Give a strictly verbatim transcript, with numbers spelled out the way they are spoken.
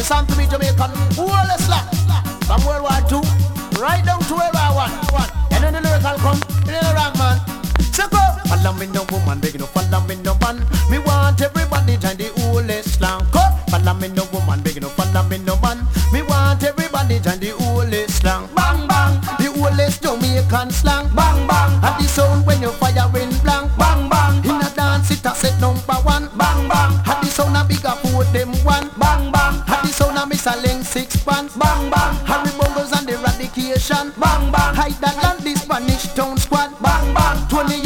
Listen to me, Jamaican. All the slack. From World War Two, right down to World War One. You know the lyrical come, you know the wrong man. So go. Follow me no woman, beg no follow me no man. Me want everybody join the oldest slang. Go. Follow me no woman, beg no follow me no man. Me want everybody join the oldest slang. Bang bang, the oldest Jamaican slang. Bang bang, at the sound when you fire in blank. Bang bang, in a dance it a set number one. Bang bang, at the sound a bigger food them one. Bang bang, at the sound a miss a length six pants. Bang bang, Harry Bungles and the Eradication. Bang bang, hide that land the Spanish town squad. Bang bang, twenty